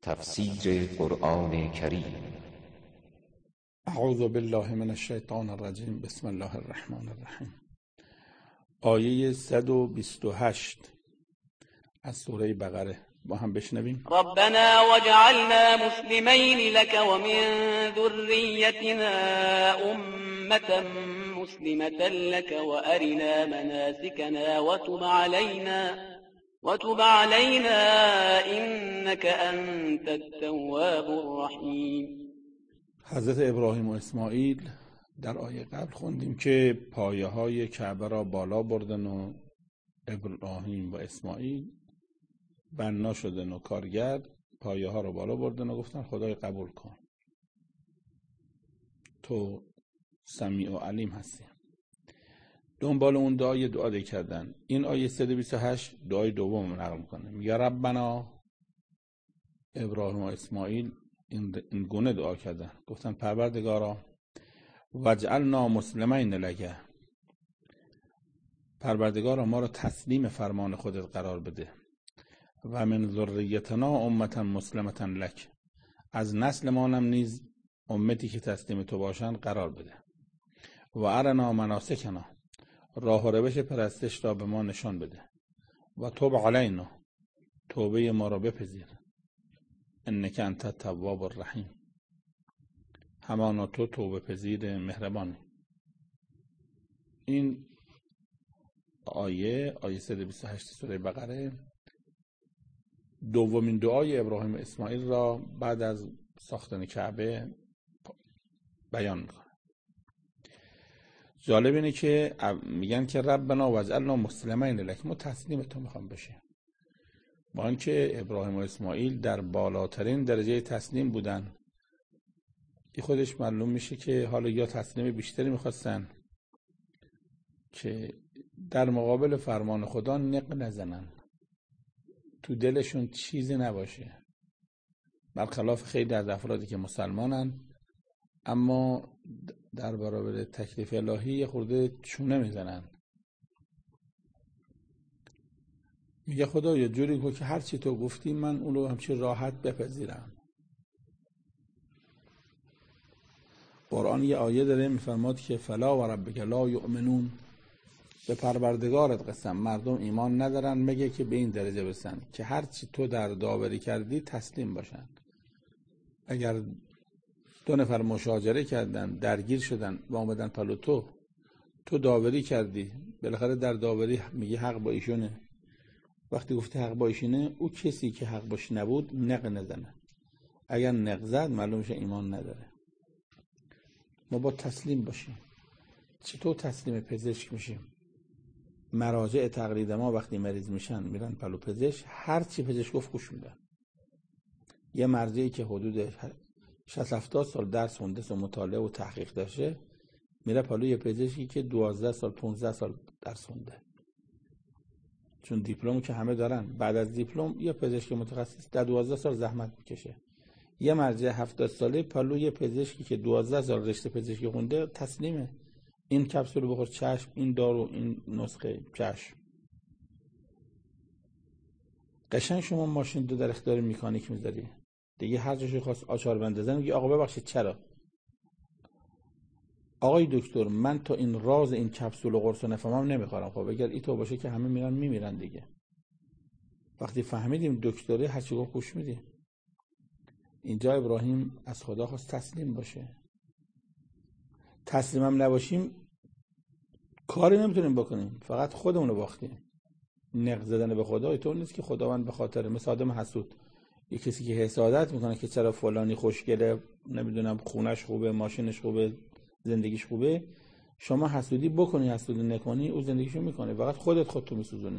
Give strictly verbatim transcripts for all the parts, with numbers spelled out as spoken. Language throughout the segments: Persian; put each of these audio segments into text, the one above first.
تفسیر قرآن کریم. اعوذ بالله من الشیطان الرجیم. بسم الله الرحمن الرحیم. آیه صد و بیست و هشت از سوره بقره با هم بشنویم. ربنا واجعلنا مسلمین لك ومن ذريتنا امة مسلمة لك وارنا مناسكنا وتب علينا وتب علينا انك انت التواب الرحیم. حضرت ابراهیم و اسماعیل در آیه قبل خوندیم که پایه های کعبه را بالا بردن و ابراهیم و اسماعیل بنا شدن و کارگرد پایه ها را بالا بردن و گفتن خدای قبول کن، تو سمیع و علیم هستی. دنبال اون دعای دعا کردن. این آیه صد و بیست و هشت دعای دوم نقل میکنه، میگه ربنا. ابراهیم و اسماعیل این گونه دعا کردن، گفتن پروردگارا واجعلنا مسلمین لک، پروردگارا ما را تسلیم فرمان خودت قرار بده، و من ذریتنا امة مسلمة لک، از نسل ما هم نیز امتی که تسلیم تو باشند قرار بده، و ارنا مناسکنا، راه و روش پرستش را به ما نشان بده، و توب علینا، توبه ما را بپذیر، انک انت التواب الرحیم، همانا تو توبه پذیر مهربانی. این آیه آیه صد و بیست و هشت سوره بقره دومین دعای ابراهیم و اسماعیل را بعد از ساختن کعبه بیان میکنه. جالب اینه که میگن که ربنا واجعلنا مسلمین لک، ما تسلیم تو میخوام بشه. با اینکه ابراهیم و اسماعیل در بالاترین درجه تسلیم بودن، این خودش معلوم میشه که حالا یا تسلیم بیشتری میخواستن که در مقابل فرمان خدا نق نزنن، تو دلشون چیزی نباشه، برخلاف خیلی از افرادی که مسلمانن اما در برابر تکلیف الهی یه خورده چونه میزنن. میگه خدا یه جوری کن که هر چی تو گفتی من اون رو همچین راحت بپذیرم. قرآن یه آیه داره میفرماد که فلا و ربک لا یؤمنون، به پروردگارت قسم مردم ایمان ندارن مگه که به این درجه برسن که هر چی تو در داوری کردی تسلیم باشن. اگر دو نفر مشاجره کردن، درگیر شدن و اومدن پلو تو تو داوری کردی، بالاخره در داوری میگه حق با ایشونه، وقتی گفتی حق با ایشونه، او کسی که حق باش نبود نق نزنه. اگر نق زد معلوم میشه ایمان نداره. ما با تسلیم باشیم. چطور تسلیم پزشک میشیم؟ مراجع تقلید ما وقتی مریض میشن میرن پلو پزشک، هر چی پزشک گفت گوش میدن. یه مرجعی که حدود شصت هفتاد سال درس خونده و مطالعه و تحقیق داشته میره پلو یه پزشکی که دوازده سال پانزده سال درس خونده، چون دیپلم که همه دارن. بعد از دیپلم یه پزشک متخصص در دوازده سال زحمت میکشه. یه مرجع هفتاد ساله پلو یه پزشکی که دوازده سال رشته پزشکی خونده تسلیمه. این کپسول بخور چشم، این دارو، این نسخه چشم. قشنگ شما ماشین دو در اختیار مکانیک میذاری دیگه، هر جاشو خواست آچار بندازن میگه آقا ببخشید چرا؟ آقای دکتر من تا این راز این کپسول و قرص نفهمم نمیخورم. خب اگر این تو باشه که همه میرن میمیرن دیگه. وقتی فهمیدیم دکتره هر چی گفت گوش میدیم. اینجا ابراهیم از خدا خواست تسلیم باشه. تسلیم هم نباشیم کاری نمیتونیم بکنیم، فقط خودمون رو باختیم. نق زدن به خدا اینطور نیست که خداوند به خاطر مثل آدم حسود، یه کسی که حسادت میکنه که چرا فلانی خوشگله، نمیدونم خونش خوبه، ماشینش خوبه، زندگیش خوبه، شما حسودی بکنی حسودی نکنی او زندگیشو میکنه، فقط خودت خودتو میسوزونی.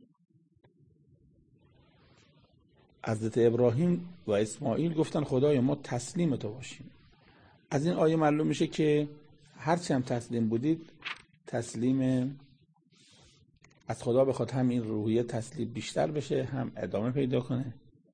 حضرت ابراهیم و اسماعیل گفتن خدایا ما تسلیم تو باشیم. از این آیه معلوم میشه که هرچی هم تسلیم بودید، تسلیم از خدا بخواد هم این روحیه تسلیم بیشتر بشه، هم ادامه پیدا کنه.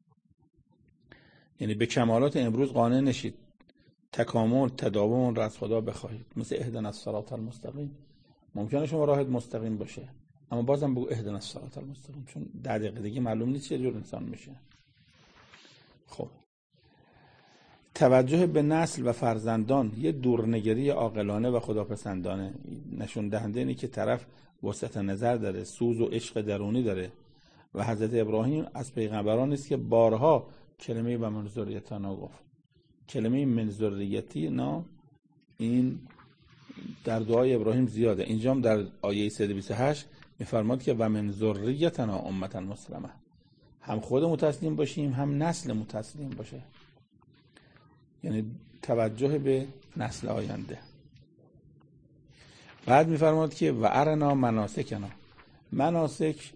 یعنی به کمالات امروز قانع نشید، تکامل تداوم را از خدا بخواهید. مثل اهدنا الصراط المستقیم. ممکنه شما راهت مستقیم باشه اما بازم بگو اهدنا الصراط المستقیم، چون در دقیقه دیگه معلوم نیست چه جور انسان میشه. خب توجه به نسل و فرزندان یه دورنگری عاقلانه و خداپسندانه، نشون دهنده اینه که طرف وسعت نظر داره، سوز و عشق درونی داره. و حضرت ابراهیم از پیغمبران است که بارها کلمه و من ذریتنا گفت. کلمه من ذریتنا این در دعای ابراهیم زیاده. اینجا هم در آیه صد و بیست و هشت میفرماد که و من ذریتنا امتا مسلمه، هم خودمون تسلیم باشیم هم نسلمون تسلیم باشه، یعنی توجه به نسل آینده. بعد میفرماد که و ارنا مناسکنا، مناسک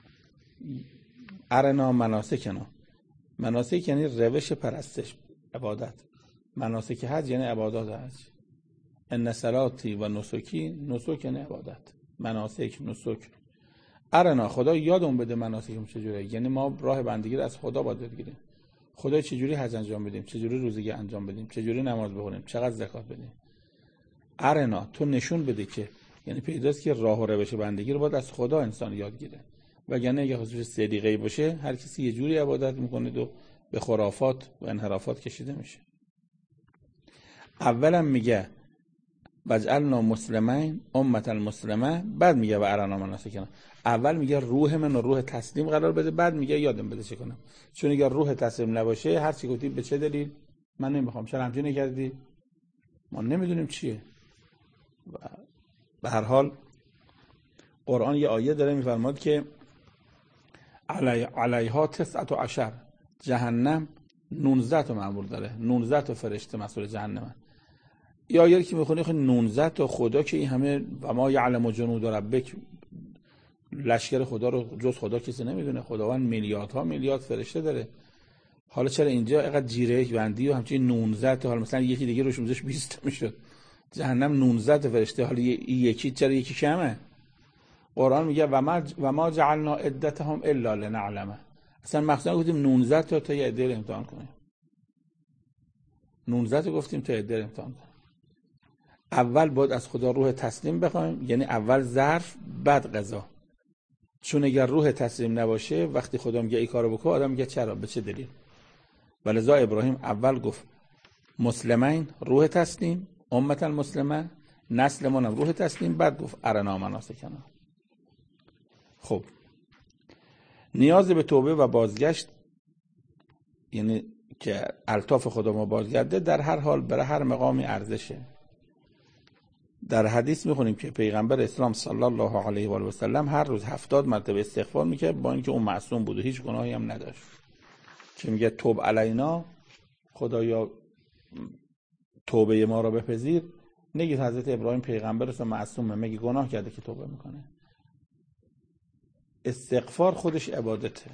ارنا مناسکنا، مناسک یعنی روش پرستش، عبادت. مناسک حج یعنی عبادات حج. ان صلاتی و نسکی، نسک یعنی عبادت، مناسک نسک. ارنا، خدا یادمون بده مناسکمون چجوریه، یعنی ما راه بندگی رو از خدا باید بگیریم. خدا چجوری حج انجام بدیم، چجوری روزه انجام بدیم، چجوری نماز بخونیم، چقدر زکات بدیم. ارنا، تو نشون بده که، یعنی پیداست که راه و روش بندگی رو باید از خدا انسان یاد گیره. وگرنه اگه خصوص صدیقه‌ای باشه هر کسی یه جوری عبادت میکنه و به خرافات و انحرافات کشیده میشه. اولا میگه وجعلنا مسلمین امة المسلمه، بعد میگه و ارنا مناسکنا. اول میگه روح من و روح تسلیم قرار بده، بعد میگه یادم بده چه کنم. چون اگر روح تسلیم نباشه هر چی گفتی به چه دلیل من نمیخوام، چرا همچین کردی، ما نمیدونیم چیه. به هر حال قرآن یه آیه داره میفرماد که علی علیها تسعة عشر، جهنم نوزده تا مأمور داره، نوزده تا فرشته مسئول جهنمن. یا آیه که میخونی خیلی نوزده تا خدا که این همه و ما یعلم جنود ربک، لشکر خدا رو جز خدا کسی نمیدونه. خداوند میلیاردها میلیارد فرشته داره. حالا چرا اینجا اینقدر جیره بندی و همچنین نوزده تا، حالا مثلا یکی دیگه روش میذاش بیست میشد. جهنم نوزده تا فرشته، حالا یکی چرا یکی کمه؟ قرآن میگه و ما و ما جعلنا عدتهم الا لنعلم، اصلا مخصوصا گفتیم نوزده تا تا یه عده امتحان کنیم. نوزده تا گفتیم تا عده امتحان کنیم. اول باید از خدا روح تسلیم بخوایم، یعنی اول ظرف بعد قضا. چون اگر روح تسلیم نباشه وقتی خدا میگه ای کارو بکن آدم میگه چرا، به چه دلیل. ولذا ابراهیم اول گفت مسلمین، روح تسلیم، امت المسلمه، نسلمون روح تسلیم، بعد گفت ارنا مناسکنا. خب نیاز به توبه و بازگشت، یعنی که الطاف خدا ما بازگرده، در هر حال برای هر مقامی ارزشه. در حدیث میخونیم که پیغمبر اسلام صلی الله علیه و آله و سلم هر روز هفتاد مرتبه استغفار میکرد، با اینکه اون معصوم بود و هیچ گناهی هم نداشت. که میگه توب علینا، خدایا توبه ما را بپذیر. نگید حضرت ابراهیم پیغمبر است و معصومه، مگه گناه کرده که توبه میکنه؟ استغفار خودش عبادته.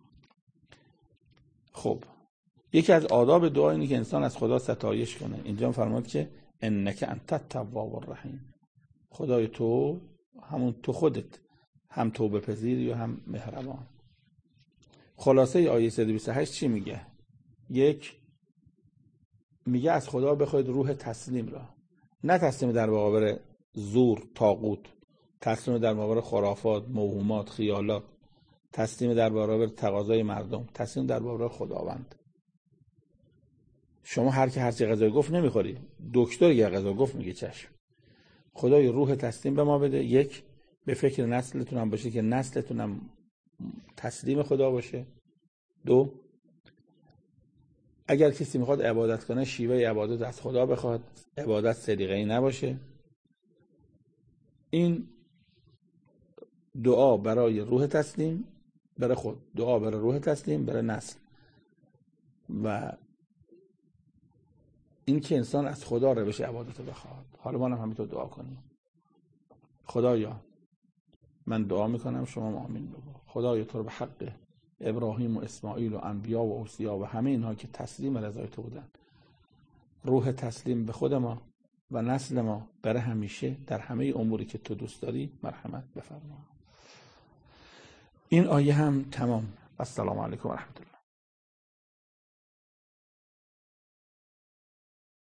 خب یکی از آداب دعا اینه که انسان از خدا ستایش کنه. اینجا فرمود که انک انت التواب الرحیم، خدای تو همون تو خودت هم توبه پذیر یا هم مهربان. خلاصه آیه صد و بیست و هشت چی میگه؟ یک، میگه از خدا بخواید روح تسلیم را، نه تسلیم در مقابل زور طاغوت، تسلیم در مقابل خرافات، موهومات، خیالات، تسلیم در برابر تقاضای مردم، تسلیم در برابر خداوند. شما هر کی هر چی غذا گفت نمیخوری، دکتر اگه غذا گفت میگه چشم. خدای روح تسلیم به ما بده. یک، به فکر نسلتون هم باشه که نسلتون هم تسلیم خدا باشه. دو، اگر کسی میخواد عبادت کنه شیوه عبادت از خدا بخواد، عبادت صدیقه‌ای نباشه. این دعا برای روح تسلیم برای خود، دعا برای روح تسلیم برای نسل، و این که انسان از خدا روش عبادت بخواد. حالا ما هم همینطور دعا کنیم. خدایا من دعا میکنم شما آمین بگو. خدایا تو رو به حق ابراهیم و اسماعیل و انبیا و اوصیا و همه اینها که تسلیم رضای تو بودن، روح تسلیم به خود ما و نسل ما برای همیشه در همه اموری که تو دوست داری مرحمت بفرما. این آیه هم تمام. السلام علیکم و رحمت الله.